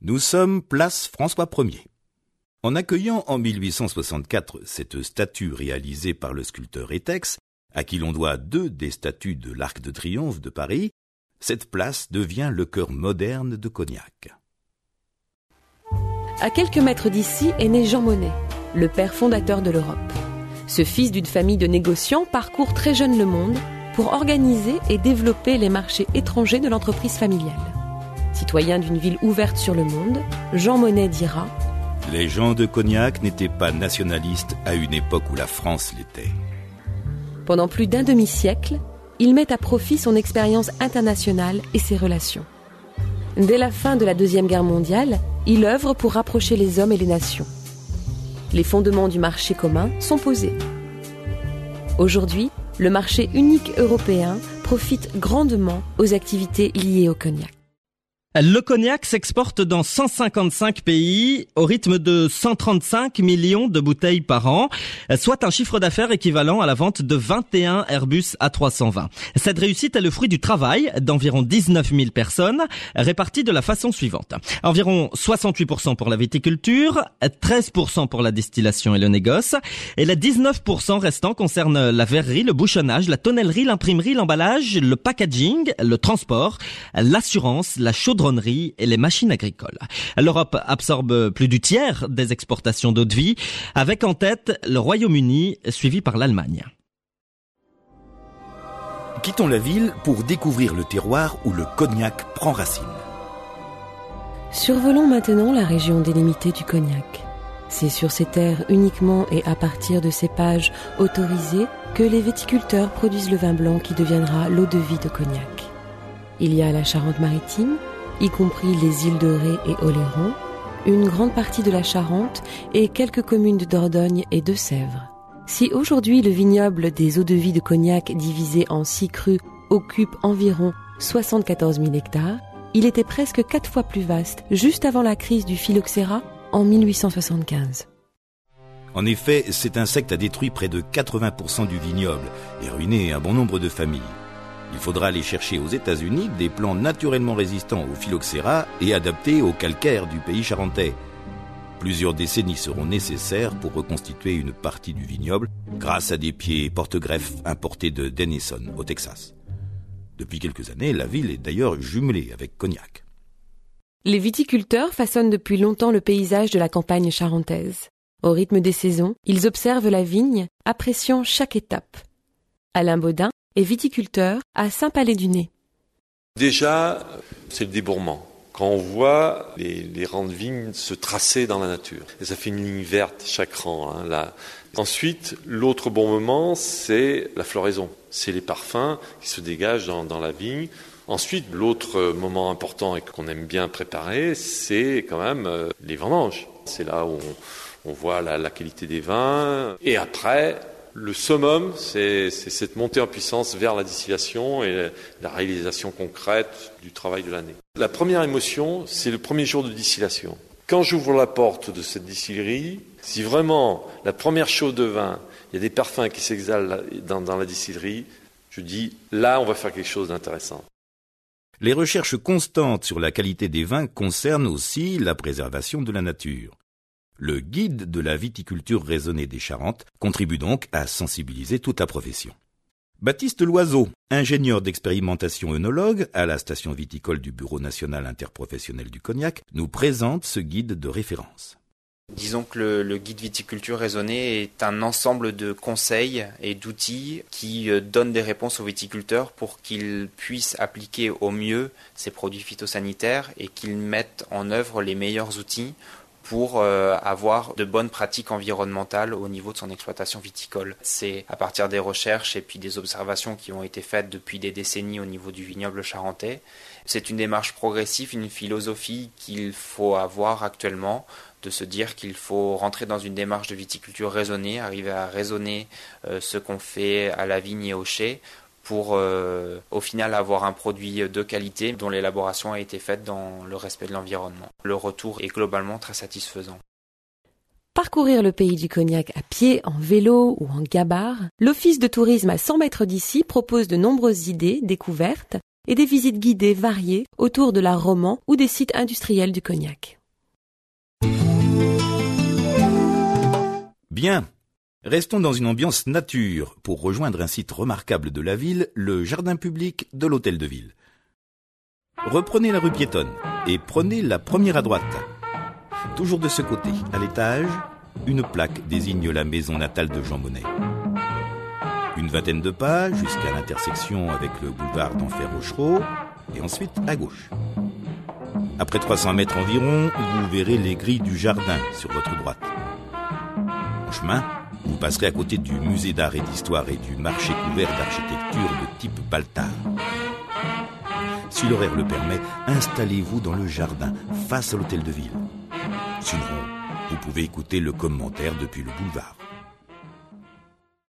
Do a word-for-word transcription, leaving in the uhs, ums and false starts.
Nous sommes place François Ier. En accueillant en mille huit cent soixante-quatre cette statue réalisée par le sculpteur Étex, à qui l'on doit deux des statues de l'Arc de Triomphe de Paris, cette place devient le cœur moderne de Cognac. À quelques mètres d'ici est né Jean Monnet, le père fondateur de l'Europe. Ce fils d'une famille de négociants parcourt très jeune le monde pour organiser et développer les marchés étrangers de l'entreprise familiale. Citoyen d'une ville ouverte sur le monde, Jean Monnet dira « Les gens de Cognac n'étaient pas nationalistes à une époque où la France l'était. » Pendant plus d'un demi-siècle, il met à profit son expérience internationale et ses relations. Dès la fin de la Deuxième Guerre mondiale, il œuvre pour rapprocher les hommes et les nations. Les fondements du marché commun sont posés. Aujourd'hui, le marché unique européen profite grandement aux activités liées au cognac. Le cognac s'exporte dans cent cinquante-cinq pays au rythme de cent trente-cinq millions de bouteilles par an, soit un chiffre d'affaires équivalent à la vente de vingt et un Airbus A trois cent vingt. Cette réussite est le fruit du travail d'environ dix-neuf mille personnes réparties de la façon suivante. Environ soixante-huit pour cent pour la viticulture, treize pour cent pour la distillation et le négoce, et les dix-neuf pour cent restants concernent la verrerie, le bouchonnage, la tonnellerie, l'imprimerie, l'emballage, le packaging, le transport, l'assurance, la chaudronnerie et les machines agricoles. L'Europe absorbe plus du tiers des exportations d'eau de vie, avec en tête le Royaume-Uni, suivi par l'Allemagne. Quittons la ville pour découvrir le terroir où le cognac prend racine. Survolons maintenant la région délimitée du cognac. C'est sur ces terres uniquement et à partir de cépages autorisés que les viticulteurs produisent le vin blanc qui deviendra l'eau-de-vie de Cognac. Il y a la Charente-Maritime, y compris les îles de Ré et Oléron, une grande partie de la Charente et quelques communes de Dordogne et de Sèvres. Si aujourd'hui le vignoble des eaux-de-vie de Cognac divisé en six crus occupe environ soixante-quatorze mille hectares, il était presque quatre fois plus vaste juste avant la crise du phylloxéra en mille huit cent soixante-quinze. En effet, cet insecte a détruit près de quatre-vingts pour cent du vignoble et ruiné un bon nombre de familles. Il faudra aller chercher aux États-Unis des plants naturellement résistants au phylloxéra et adaptés au calcaire du pays charentais. Plusieurs décennies seront nécessaires pour reconstituer une partie du vignoble grâce à des pieds porte-greffes importés de Denison, au Texas. Depuis quelques années, la ville est d'ailleurs jumelée avec Cognac. Les viticulteurs façonnent depuis longtemps le paysage de la campagne charentaise. Au rythme des saisons, ils observent la vigne, appréciant chaque étape. Alain Baudin est viticulteur à Saint-Palais-du-Nez. Déjà, c'est le débourrement. Quand on voit les, les rangs de vignes se tracer dans la nature. Et ça fait une ligne verte chaque rang. Hein, là. Ensuite, l'autre bon moment, c'est la floraison. C'est les parfums qui se dégagent dans, dans la vigne. Ensuite, l'autre moment important et qu'on aime bien préparer, c'est quand même euh, les vendanges. C'est là où on, on voit la, la qualité des vins. Et après, le summum, c'est, c'est cette montée en puissance vers la distillation et la réalisation concrète du travail de l'année. La première émotion, c'est le premier jour de distillation. Quand j'ouvre la porte de cette distillerie, si vraiment la première chaude de vin, il y a des parfums qui s'exhalent dans, dans la distillerie, je dis, là, on va faire quelque chose d'intéressant. Les recherches constantes sur la qualité des vins concernent aussi la préservation de la nature. Le guide de la viticulture raisonnée des Charentes contribue donc à sensibiliser toute la profession. Baptiste Loiseau, ingénieur d'expérimentation œnologue à la station viticole du Bureau national interprofessionnel du Cognac, nous présente ce guide de référence. Disons que le, le guide viticulture raisonnée est un ensemble de conseils et d'outils qui donnent des réponses aux viticulteurs pour qu'ils puissent appliquer au mieux ces produits phytosanitaires et qu'ils mettent en œuvre les meilleurs outils pour euh, avoir de bonnes pratiques environnementales au niveau de son exploitation viticole. C'est à partir des recherches et puis des observations qui ont été faites depuis des décennies au niveau du vignoble charentais. C'est une démarche progressive, une philosophie qu'il faut avoir actuellement, de se dire qu'il faut rentrer dans une démarche de viticulture raisonnée, arriver à raisonner euh, ce qu'on fait à la vigne et au chai, pour euh, au final avoir un produit de qualité dont l'élaboration a été faite dans le respect de l'environnement. Le retour est globalement très satisfaisant. Parcourir le pays du Cognac à pied, en vélo ou en gabar, l'Office de tourisme à cent mètres d'ici propose de nombreuses idées, découvertes et des visites guidées variées autour de l'art roman ou des sites industriels du Cognac. Bien. Restons dans une ambiance nature pour rejoindre un site remarquable de la ville, le jardin public de l'hôtel de ville. Reprenez la rue piétonne et prenez la première à droite. Toujours de ce côté, à l'étage, une plaque désigne la maison natale de Jean Monnet. Une vingtaine de pas jusqu'à l'intersection avec le boulevard d'Enfer Rochereau et ensuite à gauche. Après trois cents mètres environ, vous verrez les grilles du jardin sur votre droite. En chemin, vous passerez à côté du musée d'art et d'histoire et du marché couvert d'architecture de type Baltard. Si l'horaire le permet, installez-vous dans le jardin, face à l'hôtel de ville. Sinon, vous pouvez écouter le commentaire depuis le boulevard.